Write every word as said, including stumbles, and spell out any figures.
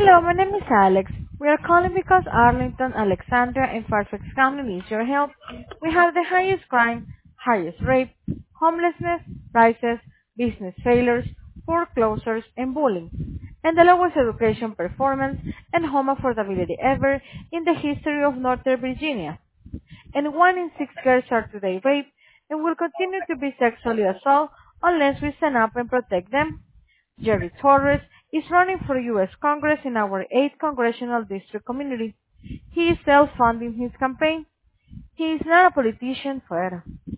Hello, my name is Alex. We are calling because Arlington, Alexandria, and Fairfax County needs your help. We have the highest crime, highest rape, homelessness, prices, business failures, foreclosures, and bullying, and the lowest education performance and home affordability ever in the history of Northern Virginia. And one in six girls are today raped and will continue to be sexually assaulted unless we stand up and protect them. Jerry Torres is running for U S Congress in our eighth Congressional District community. He is self-funding his campaign. He is not a politician forever.